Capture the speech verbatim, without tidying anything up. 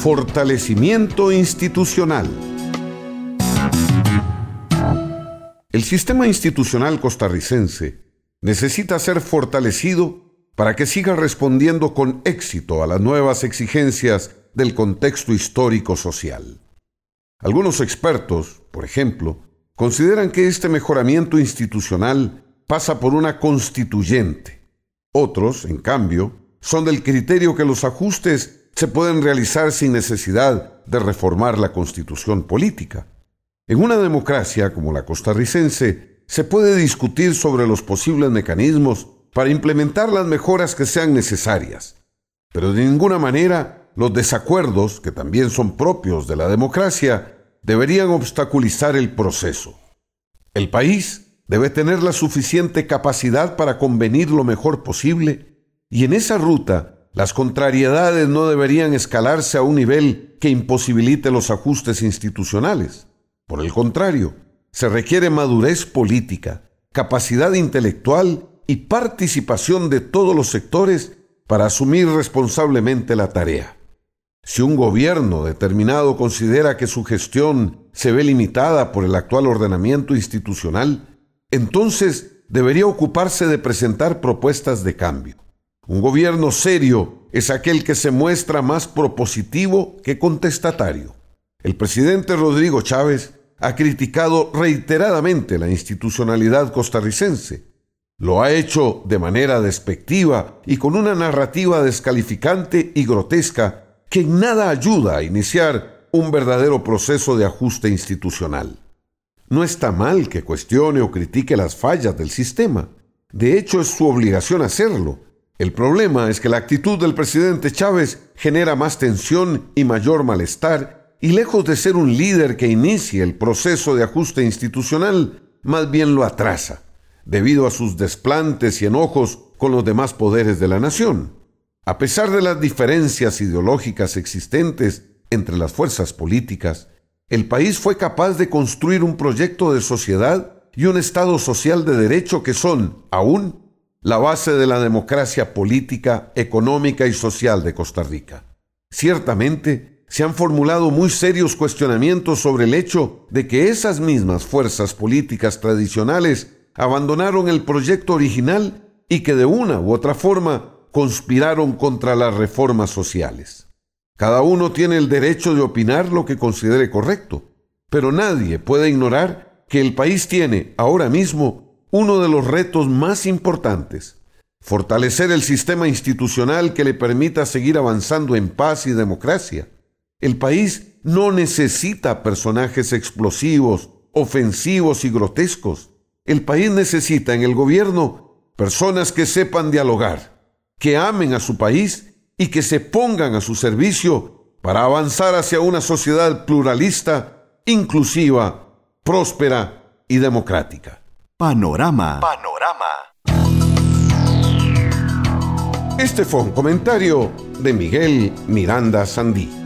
Fortalecimiento institucional. El sistema institucional costarricense necesita ser fortalecido para que siga respondiendo con éxito a las nuevas exigencias del contexto histórico-social. Algunos expertos, por ejemplo, consideran que este mejoramiento institucional pasa por una constituyente. Otros, en cambio, son del criterio que los ajustes se pueden realizar sin necesidad de reformar la constitución política. En una democracia como la costarricense, se puede discutir sobre los posibles mecanismos para implementar las mejoras que sean necesarias, pero de ninguna manera los desacuerdos, que también son propios de la democracia, deberían obstaculizar el proceso. El país debe tener la suficiente capacidad para convenir lo mejor posible, y en esa ruta las contrariedades no deberían escalarse a un nivel que imposibilite los ajustes institucionales. Por el contrario, se requiere madurez política, capacidad intelectual y participación de todos los sectores para asumir responsablemente la tarea. Si un gobierno determinado considera que su gestión se ve limitada por el actual ordenamiento institucional, entonces debería ocuparse de presentar propuestas de cambio. Un gobierno serio es aquel que se muestra más propositivo que contestatario. El presidente Rodrigo Chávez ha criticado reiteradamente la institucionalidad costarricense. Lo ha hecho de manera despectiva y con una narrativa descalificante y grotesca que en nada ayuda a iniciar un verdadero proceso de ajuste institucional. No está mal que cuestione o critique las fallas del sistema. De hecho, es su obligación hacerlo. El problema es que la actitud del presidente Chávez genera más tensión y mayor malestar, y lejos de ser un líder que inicie el proceso de ajuste institucional, más bien lo atrasa, debido a sus desplantes y enojos con los demás poderes de la nación. A pesar de las diferencias ideológicas existentes entre las fuerzas políticas, el país fue capaz de construir un proyecto de sociedad y un Estado social de derecho que son, aún, la base de la democracia política, económica y social de Costa Rica. Ciertamente, se han formulado muy serios cuestionamientos sobre el hecho de que esas mismas fuerzas políticas tradicionales abandonaron el proyecto original y que de una u otra forma conspiraron contra las reformas sociales. Cada uno tiene el derecho de opinar lo que considere correcto, pero nadie puede ignorar que el país tiene ahora mismo uno de los retos más importantes: fortalecer el sistema institucional que le permita seguir avanzando en paz y democracia. El país no necesita personajes explosivos, ofensivos y grotescos. El país necesita en el gobierno personas que sepan dialogar, que amen a su país y que se pongan a su servicio para avanzar hacia una sociedad pluralista, inclusiva, próspera y democrática. Panorama. Panorama. Este fue un comentario de Miguel Miranda Sandí.